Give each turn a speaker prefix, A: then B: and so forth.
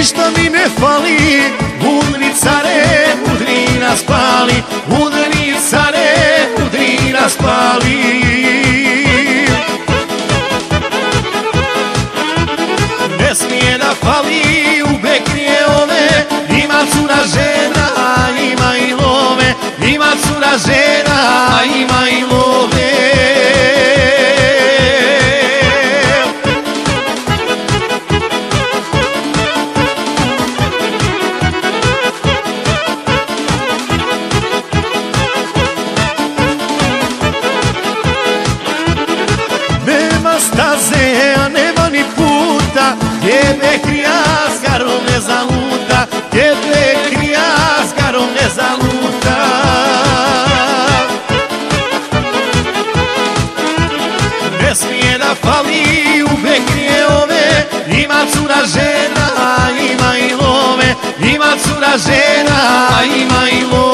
A: ništa mi ne fali, udri care, udri nas pali, udri care, udri nas pali. Ne smije da fali u Bekrije ove, ima cura žena, ima i love, ima cura žena, ima i love. Nema staze, a nema ni puta, gdje Bekrija s garom ne zaluta, gdje Bekrija s garom ne zaluta. Ne smije da fali u Bekrije ove, ima cura žena, ima i love, ima cura žena, ima i love.